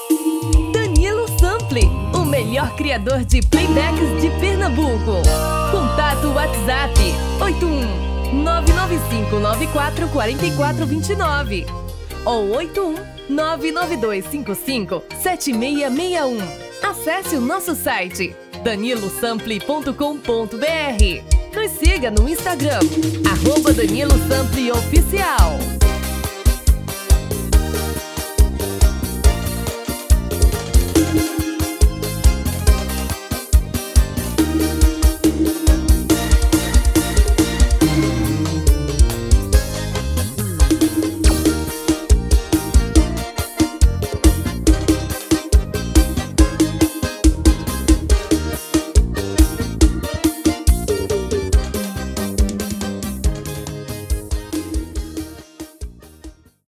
Danilo Sample, o melhor criador de playbacks de Pernambuco. Contato WhatsApp 81995944429 ou 81992557661. Acesse o nosso site danilosample.com.br. Nos siga no Instagram @DaniloSample Oficial.